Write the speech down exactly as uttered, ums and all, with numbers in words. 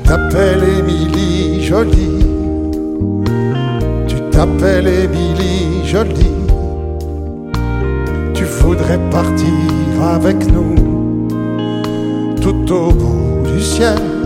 t'appelles Émilie Jolie, tu t'appelles Émilie Jolie, tu voudrais partir avec nous tout au bout du ciel.